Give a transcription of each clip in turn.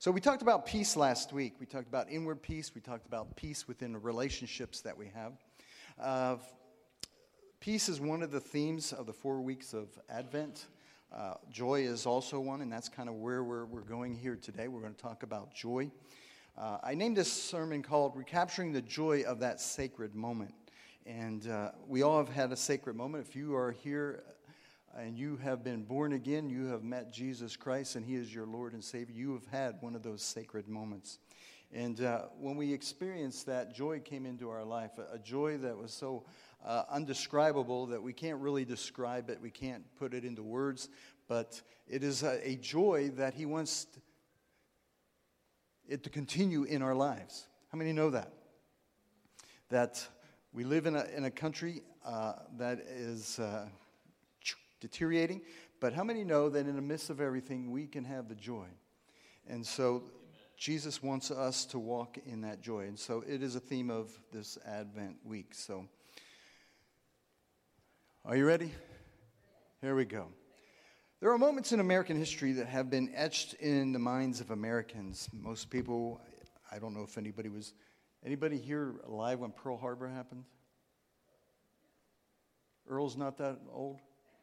So we talked about peace last week. We talked about inward peace. We talked about peace within the relationships that we have. Peace is one of the themes of the 4 weeks of Advent. Joy is also one, and that's kind of where we're going here today. We're going to talk about joy. I named this sermon called Recapturing the Joy of That Sacred Moment. And we all have had a sacred moment. If you are here and you have been born again, you have met Jesus Christ, and He is your Lord and Savior, you have had one of those sacred moments. And when we experienced that, joy came into our life, a joy that was so undescribable that we can't really describe it, we can't put it into words, but it is a joy that He wants it to continue in our lives. How many know that? That we live in a country that is deteriorating, but how many know that in the midst of everything we can have the joy? And so Jesus wants us to walk in that joy, and so it is a theme of this Advent week. So are you ready? Here we go. There are moments in American history that have been etched in the minds of Americans. Most people, I don't know if anybody here alive when Pearl Harbor happened? Earl's not that old?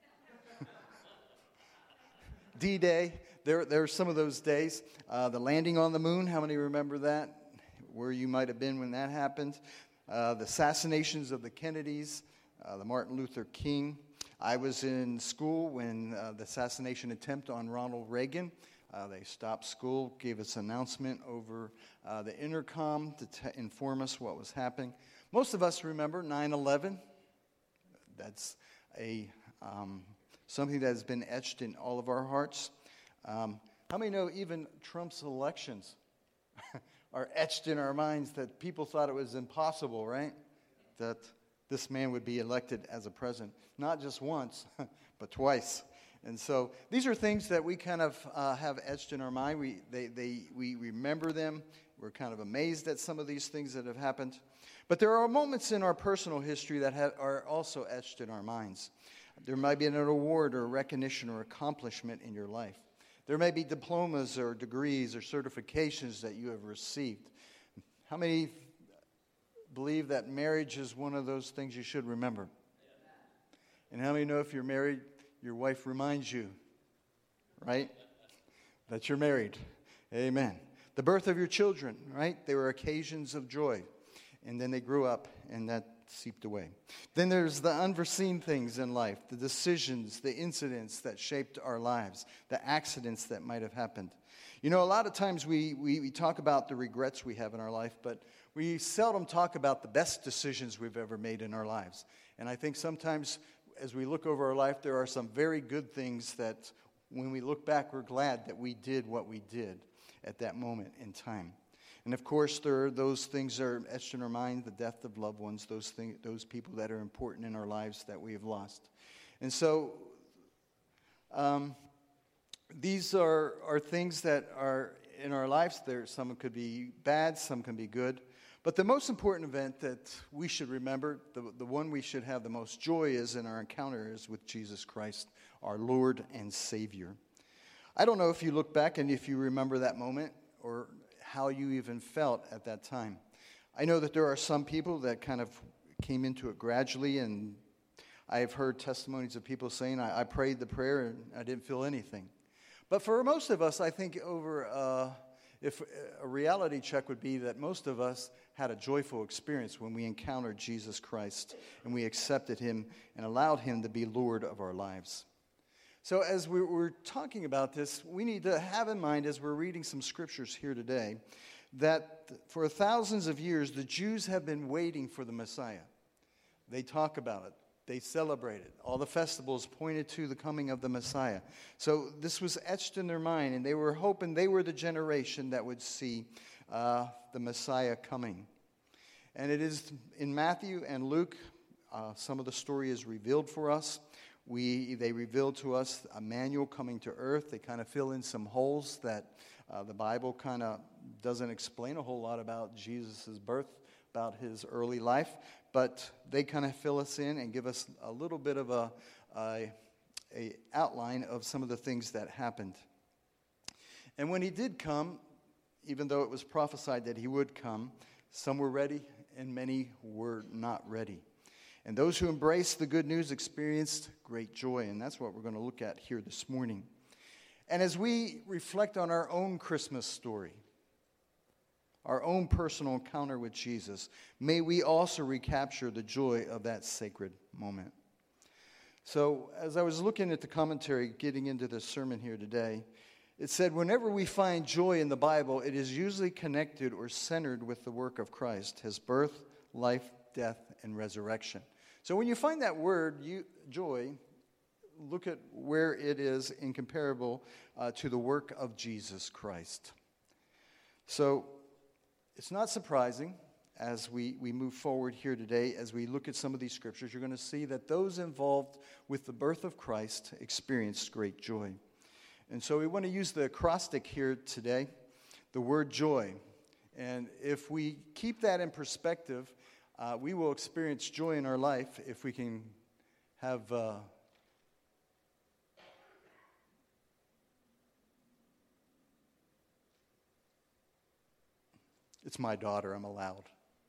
D-Day, there are some of those days. The landing on the moon, how many remember that? Where you might have been when that happened. The assassinations of the Kennedys, the Martin Luther King. I was in school when the assassination attempt on Ronald Reagan. They stopped school, gave us an announcement over the intercom to inform us what was happening. Most of us remember 9/11. That's something that has been etched in all of our hearts. How many know even Trump's elections are etched in our minds, that people thought it was impossible, right? That this man would be elected as a president. Not just once, but twice. And so these are things that we kind of have etched in our mind. We remember them. We're kind of amazed at some of these things that have happened. But there are moments in our personal history that are also etched in our minds. There might be an award or recognition or accomplishment in your life. There may be diplomas or degrees or certifications that you have received. How many believe that marriage is one of those things you should remember? And how many know if you're married, your wife reminds you, right, that you're married? Amen. The birth of your children, right? They were occasions of joy. And then they grew up, and that seeped away. Then there's the unforeseen things in life, the decisions, the incidents that shaped our lives, the accidents that might have happened. You know, a lot of times we talk about the regrets we have in our life, but we seldom talk about the best decisions we've ever made in our lives. And I think sometimes as we look over our life, there are some very good things that when we look back, we're glad that we did what we did at that moment in time. And of course, there are those things that are etched in our mind, the death of loved ones, those people that are important in our lives that we have lost. And so these are things that are in our lives. Some could be bad, some can be good. But the most important event that we should remember, the one we should have the most joy is in our encounter is with Jesus Christ, our Lord and Savior. I don't know if you look back and if you remember that moment or how you even felt at that time. I know that there are some people that kind of came into it gradually, and I've heard testimonies of people saying, I prayed the prayer and I didn't feel anything. But for most of us, I think if a reality check would be that most of us had a joyful experience when we encountered Jesus Christ and we accepted Him and allowed Him to be Lord of our lives. So as we're talking about this, we need to have in mind as we're reading some scriptures here today that for thousands of years, the Jews have been waiting for the Messiah. They talk about it. They celebrate it. All the festivals pointed to the coming of the Messiah. So this was etched in their mind, and they were hoping they were the generation that would see the Messiah coming. And it is in Matthew and Luke, some of the story is revealed for us. They reveal to us Emmanuel coming to earth. They kind of fill in some holes that the Bible kind of doesn't explain a whole lot about Jesus' birth, about his early life, but they kind of fill us in and give us a little bit of a outline of some of the things that happened. And when he did come, even though it was prophesied that he would come, some were ready and many were not ready. And those who embraced the good news experienced great joy, and that's what we're going to look at here this morning. And as we reflect on our own Christmas story, our own personal encounter with Jesus, may we also recapture the joy of that sacred moment. So, as I was looking at the commentary, getting into the sermon here today, it said, whenever we find joy in the Bible, it is usually connected or centered with the work of Christ, his birth, life, death, and resurrection. So when you find that word, joy, look at where it is incomparable to the work of Jesus Christ. So it's not surprising as we move forward here today, as we look at some of these scriptures, you're going to see that those involved with the birth of Christ experienced great joy. And so we want to use the acrostic here today, the word joy. And if we keep that in perspective, we will experience joy in our life if we can have it's my daughter, I'm allowed.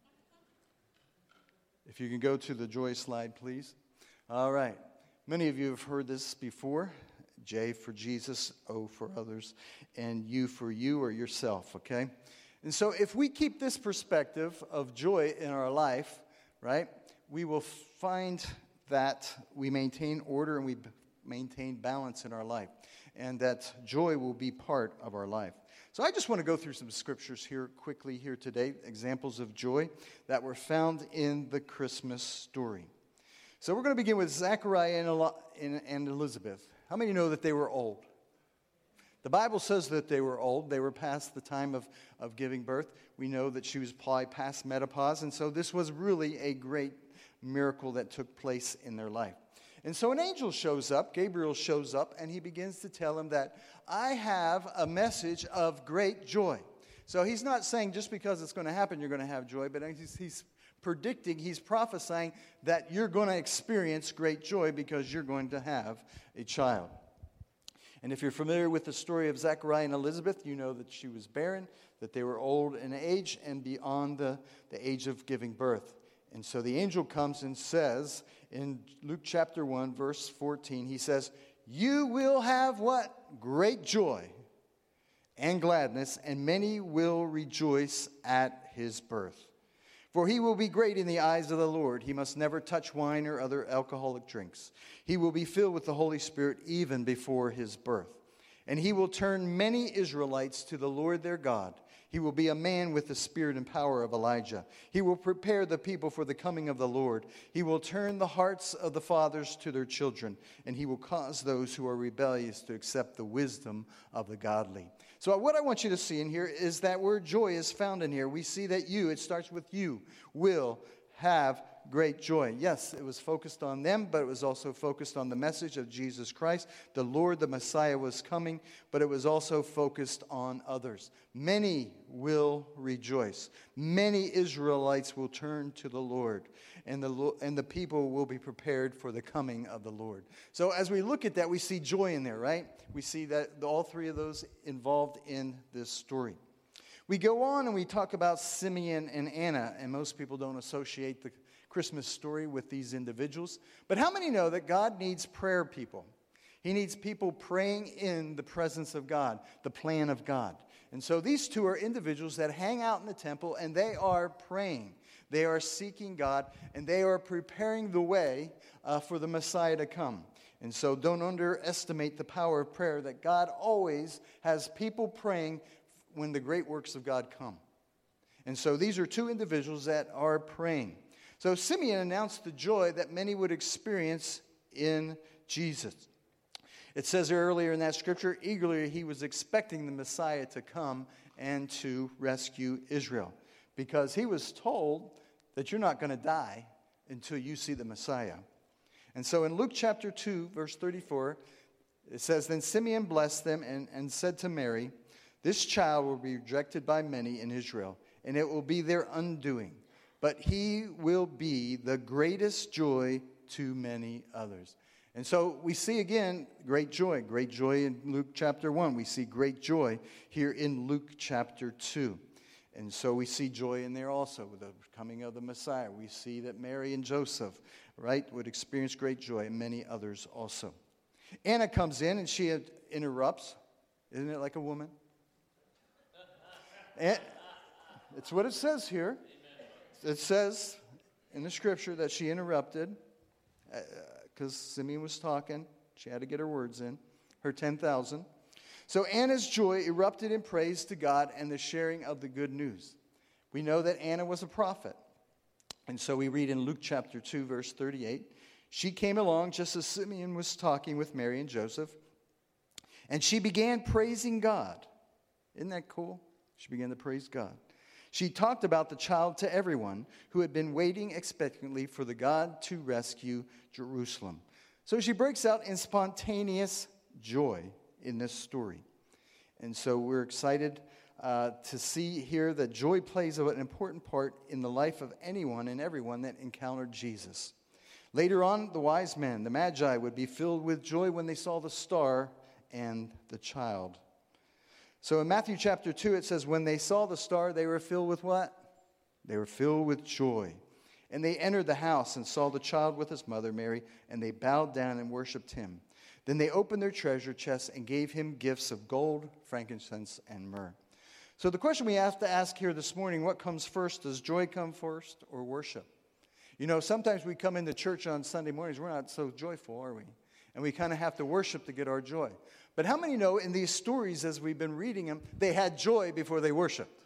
If you can go to the joy slide, please. All right. Many of you have heard this before. J for Jesus, O for others, and U for you or yourself, okay? And so if we keep this perspective of joy in our life, right, we will find that we maintain order and we maintain balance in our life, and that joy will be part of our life. So I just want to go through some scriptures here quickly here today, examples of joy that were found in the Christmas story. So we're going to begin with Zechariah and Elizabeth. How many know that they were old? The Bible says that they were old. They were past the time of giving birth. We know that she was probably past menopause, and so this was really a great miracle that took place in their life. And so an angel shows up, Gabriel shows up, and he begins to tell him that I have a message of great joy. So he's not saying just because it's going to happen you're going to have joy, but he's predicting, he's prophesying that you're going to experience great joy because you're going to have a child. And if you're familiar with the story of Zechariah and Elizabeth, you know that she was barren, that they were old in age and beyond the age of giving birth. And so the angel comes and says in Luke chapter 1, verse 14, he says, you will have what? Great joy and gladness, and many will rejoice at his birth. For he will be great in the eyes of the Lord. He must never touch wine or other alcoholic drinks. He will be filled with the Holy Spirit even before his birth. And he will turn many Israelites to the Lord their God. He will be a man with the spirit and power of Elijah. He will prepare the people for the coming of the Lord. He will turn the hearts of the fathers to their children, and he will cause those who are rebellious to accept the wisdom of the godly. So what I want you to see in here is that word joy is found in here. We see that it starts with you, will have great joy. Yes, it was focused on them, but it was also focused on the message of Jesus Christ. The Lord, the Messiah, was coming, but it was also focused on others. Many will rejoice. Many Israelites will turn to the Lord, and the people will be prepared for the coming of the Lord. So as we look at that, we see joy in there, right? We see that all three of those involved in this story. We go on and we talk about Simeon and Anna, and most people don't associate the Christmas story with these individuals. But how many know that God needs prayer people? He needs people praying in the presence of God, the plan of God. And so these two are individuals that hang out in the temple, and they are praying. They are seeking God, and they are preparing the way for the Messiah to come. And so don't underestimate the power of prayer, that God always has people praying when the great works of God come. And so these are two individuals that are praying. So Simeon announced the joy that many would experience in Jesus. It says earlier in that scripture, eagerly he was expecting the Messiah to come and to rescue Israel, because he was told that you're not going to die until you see the Messiah. And so in Luke chapter 2, verse 34, it says, then Simeon blessed them and said to Mary, this child will be rejected by many in Israel, and it will be their undoing. But he will be the greatest joy to many others. And so we see again great joy in Luke chapter 1. We see great joy here in Luke chapter 2. And so we see joy in there also with the coming of the Messiah. We see that Mary and Joseph, right, would experience great joy, and many others also. Anna comes in and she interrupts. Isn't it like a woman? And it's what it says here. It says in the scripture that she interrupted because Simeon was talking. She had to get her words in, her 10,000. So Anna's joy erupted in praise to God and the sharing of the good news. We know that Anna was a prophet. And so we read in Luke chapter 2, verse 38, she came along just as Simeon was talking with Mary and Joseph, and she began praising God. Isn't that cool? She began to praise God. She talked about the child to everyone who had been waiting expectantly for the God to rescue Jerusalem. So she breaks out in spontaneous joy in this story. And so we're excited to see here that joy plays an important part in the life of anyone and everyone that encountered Jesus. Later on, the wise men, the Magi, would be filled with joy when they saw the star and the child. So in Matthew chapter 2, it says, when they saw the star, they were filled with what? They were filled with joy. And they entered the house and saw the child with his mother, Mary, and they bowed down and worshipped him. Then they opened their treasure chests and gave him gifts of gold, frankincense, and myrrh. So the question we have to ask here this morning, what comes first? Does joy come first or worship? You know, sometimes we come into church on Sunday mornings, we're not so joyful, are we? And we kind of have to worship to get our joy. But how many know in these stories, as we've been reading them, they had joy before they worshiped?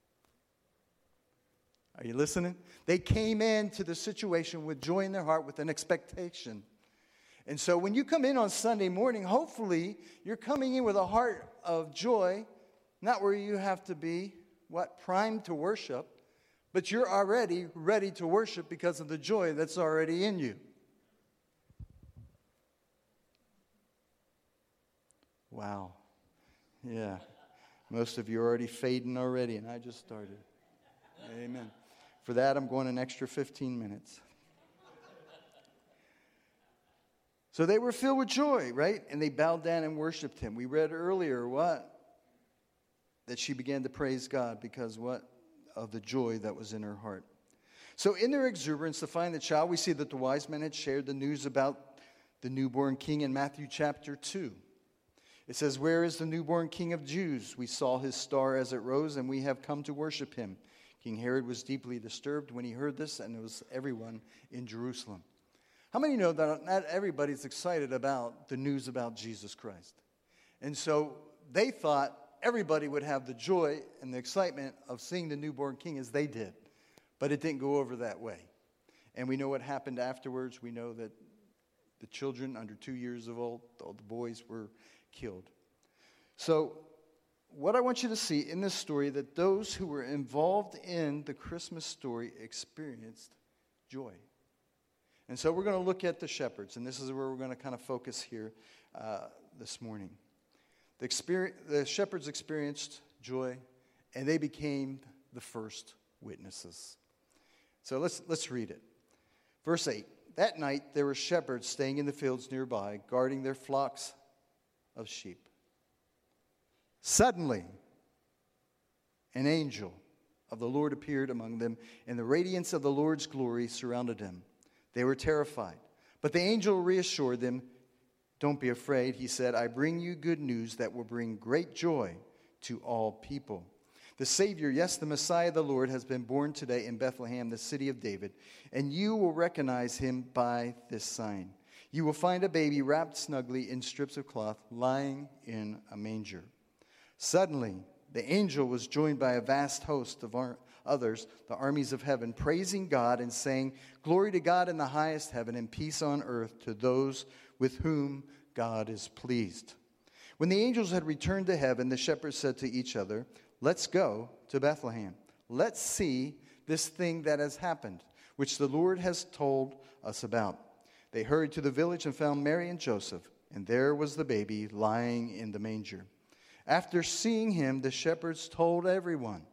Are you listening? They came into the situation with joy in their heart, with an expectation. And so when you come in on Sunday morning, hopefully you're coming in with a heart of joy, not where you have to be, primed to worship, but you're already ready to worship because of the joy that's already in you. Wow. Yeah. Most of you are already fading already, and I just started. Amen. For that, I'm going an extra 15 minutes. So they were filled with joy, right? And they bowed down and worshiped him. We read earlier what? That she began to praise God because what? Of the joy that was in her heart. So in their exuberance to find the child, we see that the wise men had shared the news about the newborn king in Matthew chapter 2. It says, where is the newborn king of Jews? We saw his star as it rose, and we have come to worship him. King Herod was deeply disturbed when he heard this, and it was everyone in Jerusalem. How many know that not everybody's excited about the news about Jesus Christ? And so they thought everybody would have the joy and the excitement of seeing the newborn king as they did. But it didn't go over that way. And we know what happened afterwards. We know that the children under 2 years of old, all the boys were killed. So what I want you to see in this story, that those who were involved in the Christmas story experienced joy. And so we're going to look at the shepherds, and this is where we're going to kind of focus here this morning. The shepherds experienced joy, and they became the first witnesses. So let's read it. Verse 8. That night there were shepherds staying in the fields nearby, guarding their flocks of sheep. Suddenly, an angel of the Lord appeared among them, and the radiance of the Lord's glory surrounded them. They were terrified. But the angel reassured them. Don't be afraid, he said. I bring you good news that will bring great joy to all people. The Savior, yes, the Messiah, the Lord, has been born today in Bethlehem, the city of David, and you will recognize him by this sign. You will find a baby wrapped snugly in strips of cloth, lying in a manger. Suddenly, the angel was joined by a vast host of others, the armies of heaven, praising God and saying, Glory to God in the highest heaven and peace on earth to those with whom God is pleased. When the angels had returned to heaven, the shepherds said to each other, Let's go to Bethlehem. Let's see this thing that has happened, which the Lord has told us about. They hurried to the village and found Mary and Joseph, and there was the baby lying in the manger. After seeing him, the shepherds told everyone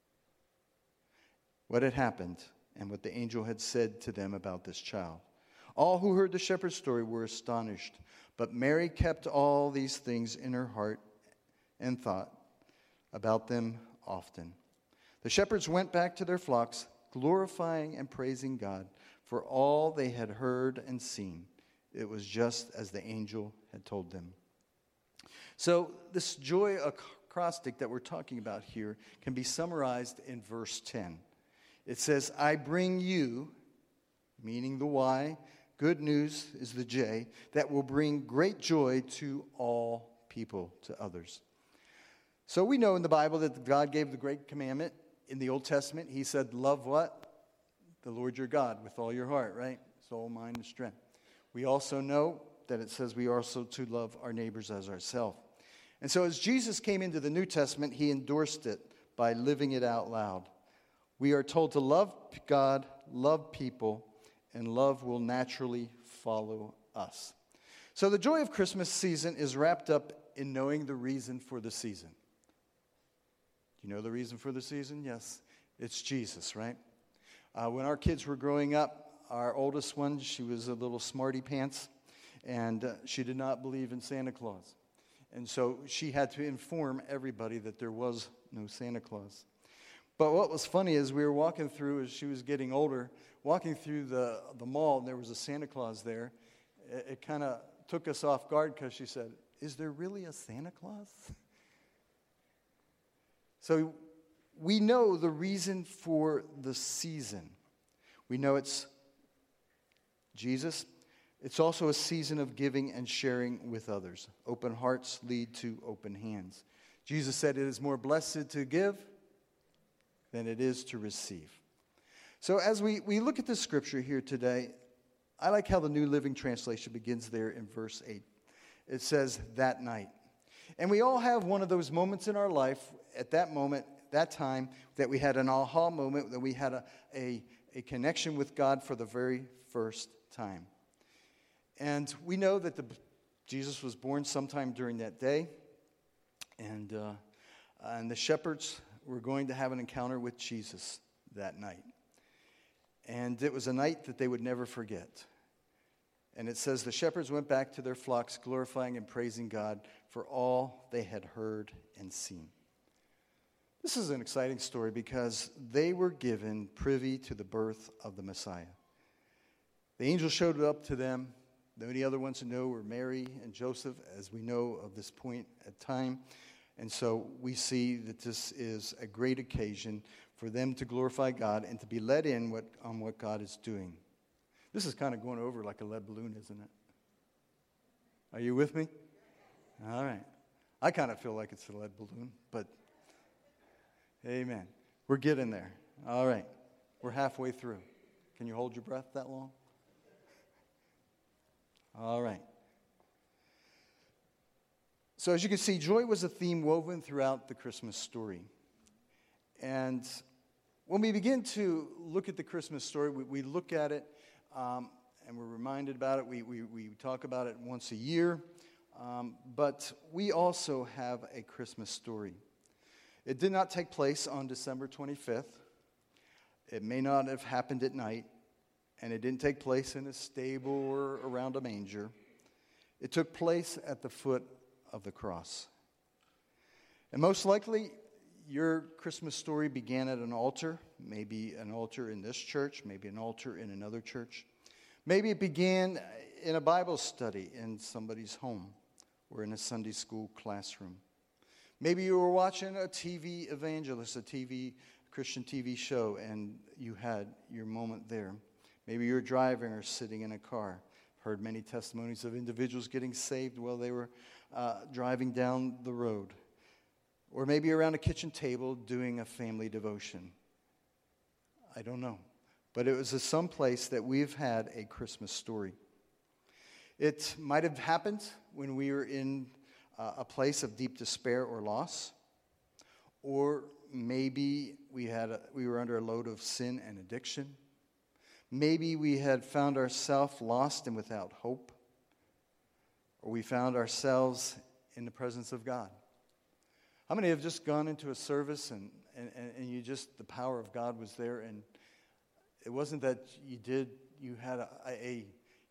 what had happened and what the angel had said to them about this child. All who heard the shepherd's story were astonished, but Mary kept all these things in her heart and thought about them often. The shepherds went back to their flocks, glorifying and praising God for all they had heard and seen. It was just as the angel had told them. So this joy acrostic that we're talking about here can be summarized in verse 10. It says, I bring you, meaning the Y, good news is the J, that will bring great joy to all people, to others. So we know in the Bible that God gave the great commandment. In the Old Testament, he said, love what? The Lord your God with all your heart, right? Soul, mind, and strength. We also know that it says we are also to love our neighbors as ourselves. And so as Jesus came into the New Testament, he endorsed it by living it out loud. We are told to love God, love people, and love will naturally follow us. So the joy of Christmas season is wrapped up in knowing the reason for the season. Do you know the reason for the season? Yes, it's Jesus, right? When our kids were growing up, our oldest one, she was a little smarty pants, and she did not believe in Santa Claus. And so she had to inform everybody that there was no Santa Claus. But what was funny is we were walking through, as she was getting older, walking through the mall, and there was a Santa Claus there. It kind of took us off guard because she said, is there really a Santa Claus? So we know the reason for the season. We know it's Jesus. It's also a season of giving and sharing with others. Open hearts lead to open hands. Jesus said it is more blessed to give than it is to receive. So as we look at this scripture here today, I like how the New Living Translation begins there in verse 8. It says, that night. And we all have one of those moments in our life, at that moment, that time, that we had an aha moment, that we had a connection with God for the very first time. And we know that Jesus was born sometime during that day, and the shepherds were going to have an encounter with Jesus that night. And it was a night that they would never forget. And it says, the shepherds went back to their flocks, glorifying and praising God for all they had heard and seen. This is an exciting story because they were given privy to the birth of the Messiah. The angel showed up to them. The only other ones to know were Mary and Joseph, as we know of this point at time. And so we see that this is a great occasion for them to glorify God and to be let in on what God is doing. This is kind of going over like a lead balloon, isn't it? Are you with me? All right. I kind of feel like it's a lead balloon, but amen. We're getting there. All right. We're halfway through. Can you hold your breath that long? All right. So as you can see, joy was a theme woven throughout the Christmas story. And when we begin to look at the Christmas story, we look at it and we're reminded about it. We talk about it once a year. But we also have a Christmas story. It did not take place on December 25th. It may not have happened at night. And it didn't take place in a stable or around a manger. It took place at the foot of the cross. And most likely, your Christmas story began at an altar, maybe an altar in this church, maybe an altar in another church. Maybe it began in a Bible study in somebody's home or in a Sunday school classroom. Maybe you were watching a TV evangelist, a Christian TV show, and you had your moment there. Maybe you're driving or sitting in a car. Heard many testimonies of individuals getting saved while they were driving down the road. Or maybe around a kitchen table doing a family devotion. I don't know. But it was some place that we've had a Christmas story. It might have happened when we were in a place of deep despair or loss. Or maybe we were under a load of sin and addiction. Maybe we had found ourselves lost and without hope. Or we found ourselves in the presence of God. How many have just gone into a service and the power of God was there, and it wasn't that you had a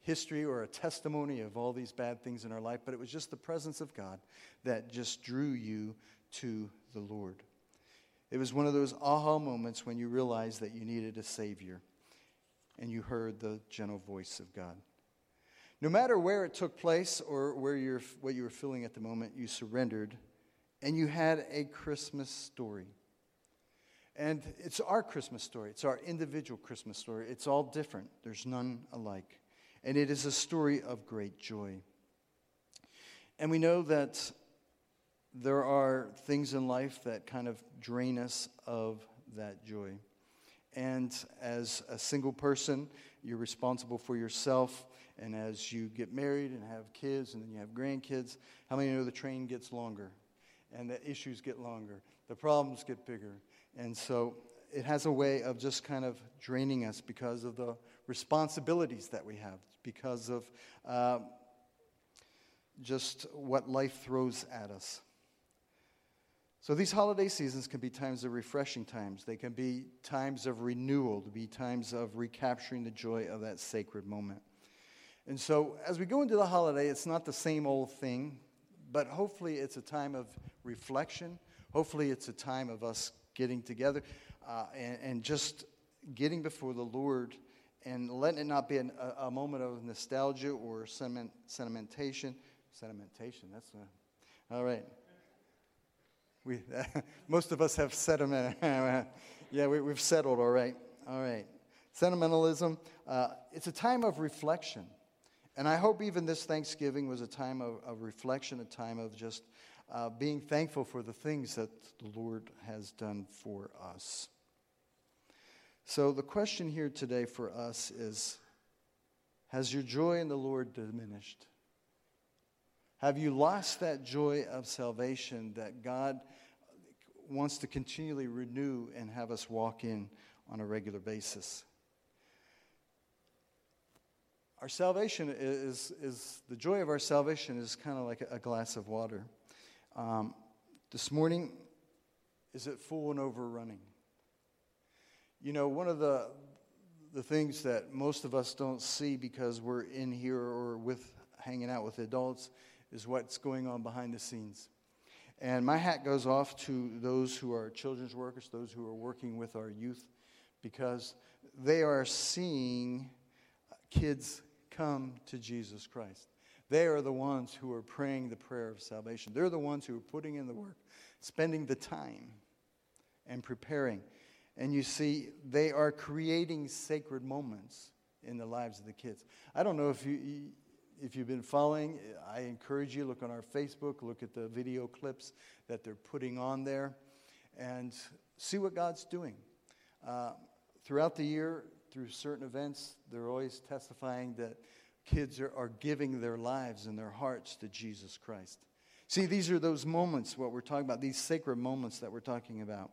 history or a testimony of all these bad things in our life, but it was just the presence of God that just drew you to the Lord. It was one of those aha moments when you realized that you needed a Savior and you heard the gentle voice of God. No matter where it took place or what you were feeling at the moment, you surrendered and you had a Christmas story. And it's our Christmas story. It's our individual Christmas story. It's all different. There's none alike. And it is a story of great joy. And we know that there are things in life that kind of drain us of that joy. And as a single person, you're responsible for yourself. And as you get married and have kids and then you have grandkids, how many know the train gets longer? And the issues get longer. The problems get bigger. And so it has a way of just kind of draining us because of the responsibilities that we have, because of just what life throws at us. So these holiday seasons can be times of refreshing times. They can be times of renewal, to be times of recapturing the joy of that sacred moment. And so as we go into the holiday, it's not the same old thing, but hopefully it's a time of reflection. Hopefully it's a time of us getting together and just getting before the Lord and letting it not be a moment of nostalgia or sentimentation. Sentimentation, that's all right. Most of us have sentiment. Yeah, we've settled, all right. All right. Sentimentalism, it's a time of reflection. And I hope even this Thanksgiving was a time of reflection, a time of just being thankful for the things that the Lord has done for us. So the question here today for us is, has your joy in the Lord diminished? Have you lost that joy of salvation that God wants to continually renew and have us walk in on a regular basis? Our salvation is the joy of our salvation is kind of like a glass of water. This morning, is it full and overrunning? You know, one of the things that most of us don't see because we're in here or hanging out with adults is what's going on behind the scenes. And my hat goes off to those who are children's workers, those who are working with our youth, because they are seeing kids come to Jesus Christ. They are the ones who are praying the prayer of salvation. They're the ones who are putting in the work, spending the time, and preparing. And you see, they are creating sacred moments in the lives of the kids. I don't know if you've been following. I encourage you, look on our Facebook, look at the video clips that they're putting on there, and see what God's doing. Throughout the year, through certain events, they're always testifying that kids are giving their lives and their hearts to Jesus Christ. See, these are those moments, what we're talking about, these sacred moments that we're talking about.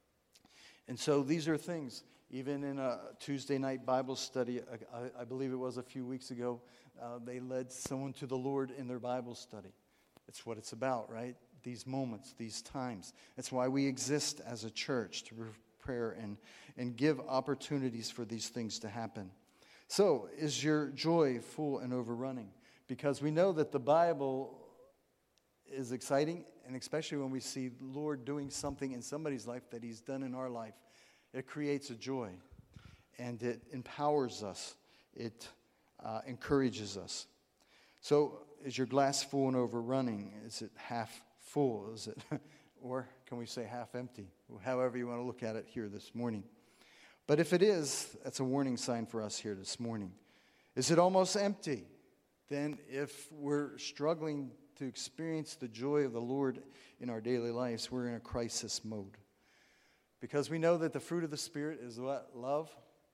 And so these are things, even in a Tuesday night Bible study, I believe it was a few weeks ago, they led someone to the Lord in their Bible study. It's what it's about, right? These moments, these times. That's why we exist as a church, to prepare and give opportunities for these things to happen. So, is your joy full and overrunning? Because we know that the Bible is exciting, and especially when we see the Lord doing something in somebody's life that He's done in our life, it creates a joy, and it empowers us. It encourages us. So, is your glass full and overrunning? Is it half full? Is it, or can we say half empty? However you want to look at it here this morning. But if it is, that's a warning sign for us here this morning. Is it almost empty? Then if we're struggling to experience the joy of the Lord in our daily lives, we're in a crisis mode. Because we know that the fruit of the Spirit is what? Love,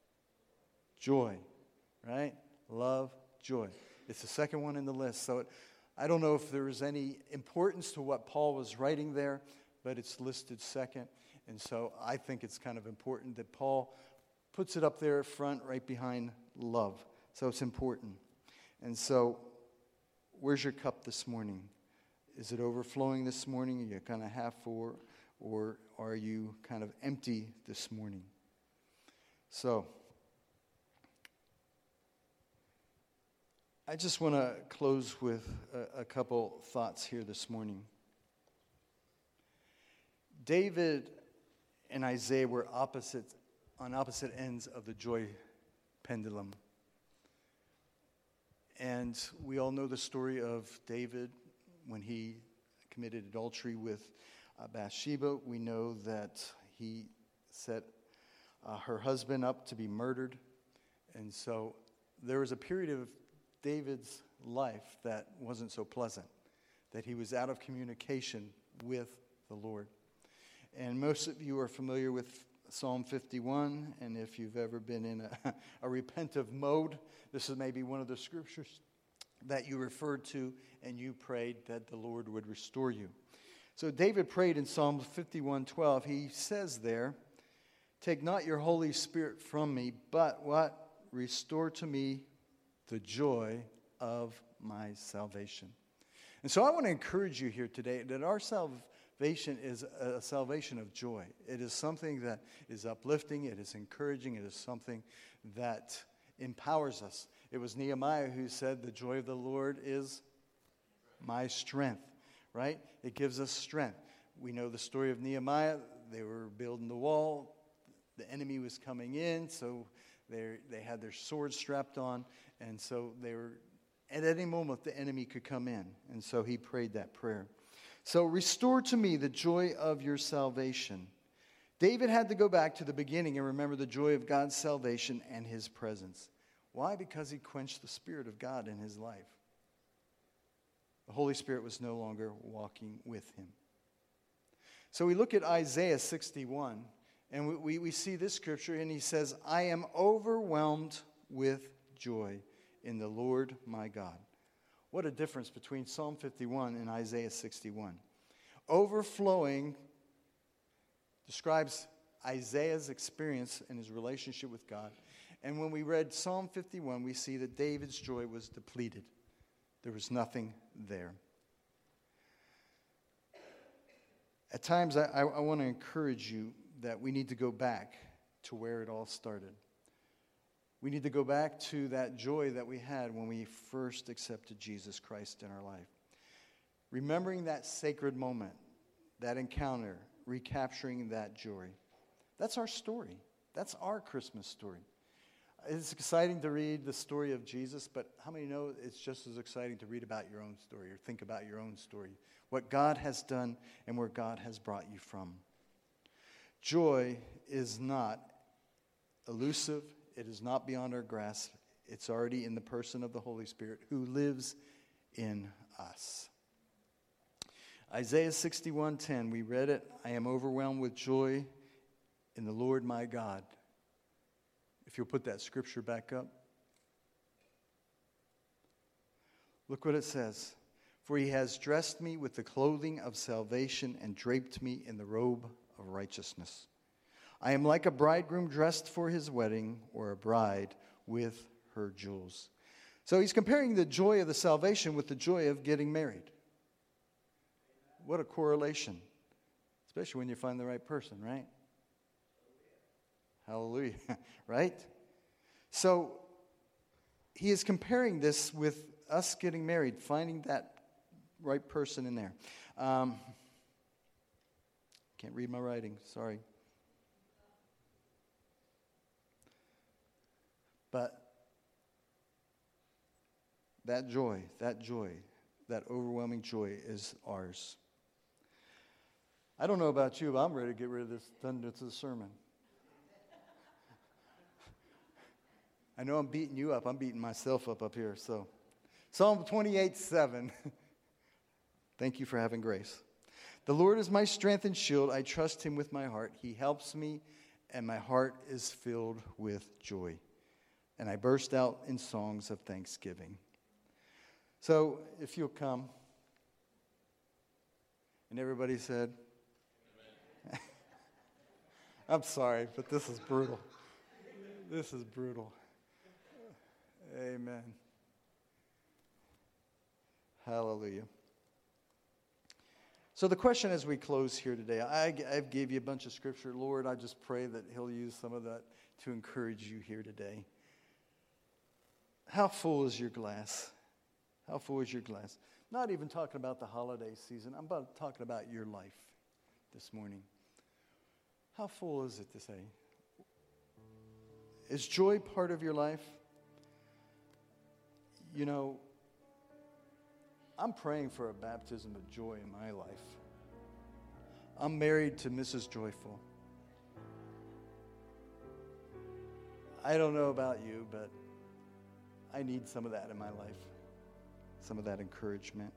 joy, right? Love, joy. It's the second one in the list. So I don't know if there is any importance to what Paul was writing there, but it's listed second. And so I think it's kind of important that Paul puts it up there front, right behind love. So it's important. And so, where's your cup this morning? Is it overflowing this morning? Are you kind of half full, or are you kind of empty this morning? So, I just want to close with a couple thoughts here this morning. David and Isaiah were on opposite ends of the joy pendulum. And we all know the story of David when he committed adultery with Bathsheba. We know that he set her husband up to be murdered. And so there was a period of David's life that wasn't so pleasant, that he was out of communication with the Lord. And most of you are familiar with Psalm 51, and if you've ever been in a repentive mode, this is maybe one of the scriptures that you referred to, and you prayed that the Lord would restore you. So David prayed in Psalm 51:12. He says there, "Take not your Holy Spirit from me, but what? Restore to me the joy of my salvation." And so I want to encourage you here today that our salvation is a salvation of joy. It is something that is uplifting, it is encouraging, it is something that empowers us. It was Nehemiah who said, "The joy of the Lord is my strength," right? It gives us strength. We know the story of Nehemiah. They were building the wall. The enemy was coming in, so they had their swords strapped on, and so they were, at any moment the enemy could come in, and so he prayed that prayer. So, restore to me the joy of your salvation. David had to go back to the beginning and remember the joy of God's salvation and his presence. Why? Because he quenched the Spirit of God in his life. The Holy Spirit was no longer walking with him. So we look at Isaiah 61, and we see this scripture, and he says, "I am overwhelmed with joy in the Lord my God." What a difference between Psalm 51 and Isaiah 61. Overflowing describes Isaiah's experience and his relationship with God. And when we read Psalm 51, we see that David's joy was depleted. There was nothing there. At times, I want to encourage you that we need to go back to where it all started. We need to go back to that joy that we had when we first accepted Jesus Christ in our life. Remembering that sacred moment, that encounter, recapturing that joy. That's our story. That's our Christmas story. It's exciting to read the story of Jesus, but how many know it's just as exciting to read about your own story or think about your own story, what God has done and where God has brought you from? Joy is not elusive. It is not beyond our grasp. It's already in the person of the Holy Spirit who lives in us. Isaiah 61:10, we read it. "I am overwhelmed with joy in the Lord my God." If you'll put that scripture back up. Look what it says. "For he has dressed me with the clothing of salvation and draped me in the robe of righteousness. I am like a bridegroom dressed for his wedding, or a bride with her jewels." So he's comparing the joy of the salvation with the joy of getting married. What a correlation. Especially when you find the right person, right? Hallelujah, right? So he is comparing this with us getting married, finding that right person in there. Can't read my writing, sorry. But that joy, that overwhelming joy is ours. I don't know about you, but I'm ready to get rid of this, done with the sermon. I know I'm beating you up. I'm beating myself up here. So, Psalm 28:7. Thank you for having grace. "The Lord is my strength and shield. I trust him with my heart. He helps me, and my heart is filled with joy. And I burst out in songs of thanksgiving." So, if you'll come. And everybody said, Amen. I'm sorry, but this is brutal. This is brutal. Amen. Hallelujah. So the question as we close here today, I gave you a bunch of scripture. Lord, I just pray that he'll use some of that to encourage you here today. How full is your glass? How full is your glass? Not even talking about the holiday season. I'm talking about your life this morning. How full is it to say? Is joy part of your life? You know, I'm praying for a baptism of joy in my life. I'm married to Mrs. Joyful. I don't know about you, but I need some of that in my life. Some of that encouragement.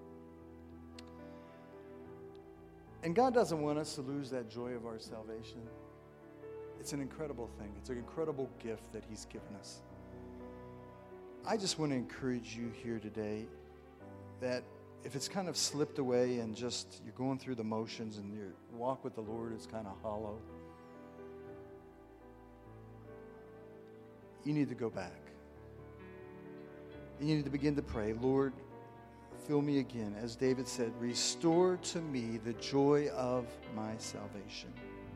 And God doesn't want us to lose that joy of our salvation. It's an incredible thing. It's an incredible gift that He's given us. I just want to encourage you here today that if it's kind of slipped away and just you're going through the motions and your walk with the Lord is kind of hollow, you need to go back. You need to begin to pray, Lord, fill me again. As David said, restore to me the joy of my salvation.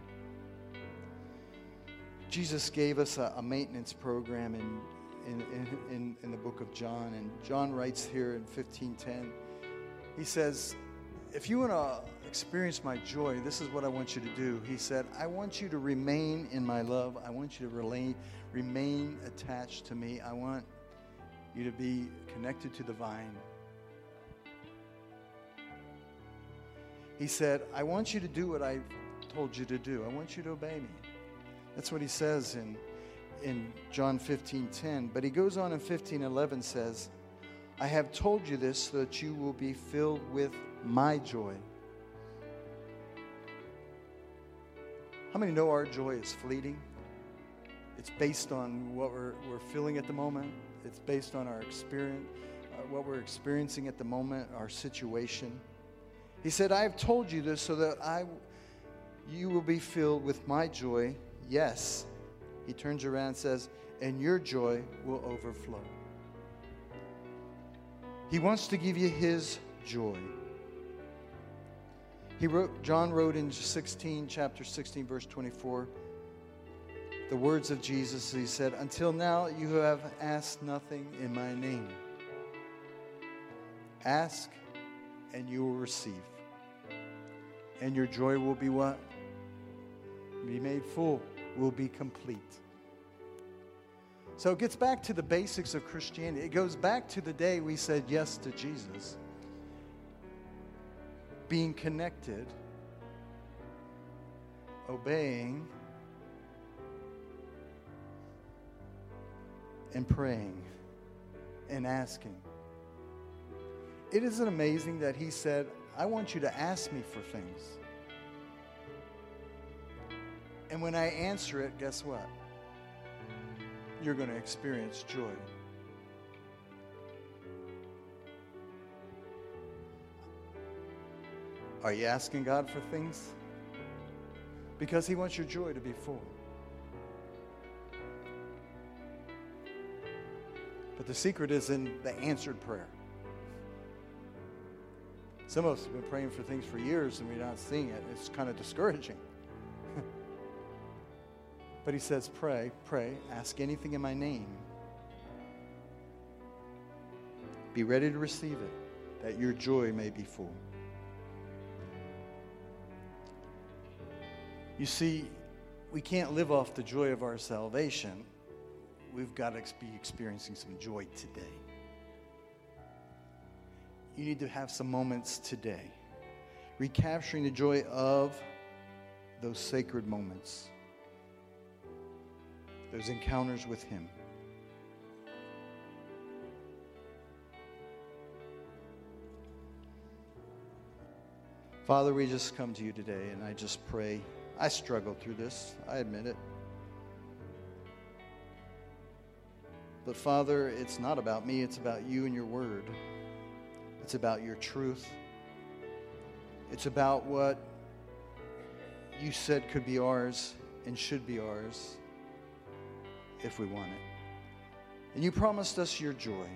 Jesus gave us a maintenance program in the book of John. And John writes here in 15:10, he says, if you want to experience my joy, this is what I want you to do. He said, I want you to remain in my love. I want you to remain attached to me. I want you to be connected to the vine. He said, I want you to do what I told you to do. I want you to obey me. That's what he says in John 15:10. But he goes on in 15:11 says, I have told you this so that you will be filled with my joy. How many know our joy is fleeting? It's based on what we're feeling at the moment. It's based on our experience, what we're experiencing at the moment, our situation. He said, I have told you this so that you will be filled with my joy. Yes. He turns around and says, and your joy will overflow. He wants to give you his joy. John wrote in chapter 16, verse 24, the words of Jesus. He said, until now you have asked nothing in my name. Ask and you will receive. And your joy will be what? Be made full, will be complete. So it gets back to the basics of Christianity. It goes back to the day we said yes to Jesus. Being connected, obeying, and praying, and asking. It isn't amazing that he said, I want you to ask me for things. And when I answer it, guess what? You're going to experience joy. Are you asking God for things? Because he wants your joy to be full. But the secret is in the answered prayer. Some of us have been praying for things for years and we're not seeing it. It's kind of discouraging. But he says, pray, ask anything in my name. Be ready to receive it, that your joy may be full. You see, we can't live off the joy of our salvation. We've got to be experiencing some joy today. You need to have some moments today, recapturing the joy of those sacred moments, those encounters with him. Father, we just come to you today, and I just pray. I struggled through this. I admit it. But Father, it's not about me. It's about you and your word. It's about your truth. It's about what you said could be ours and should be ours if we want it. And you promised us your joy.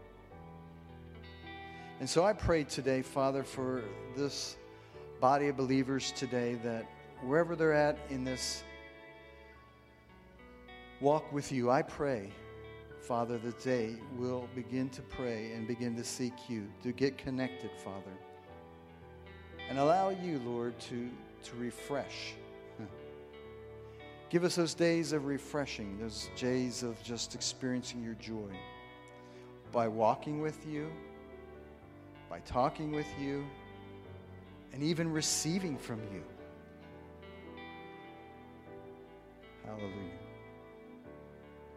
And so I pray today, Father, for this body of believers today, that wherever they're at in this walk with you, I pray Father, that they will begin to pray and begin to seek you, to get connected, Father. And allow you, Lord, to refresh. Give us those days of refreshing, those days of just experiencing your joy by walking with you, by talking with you, and even receiving from you. Hallelujah.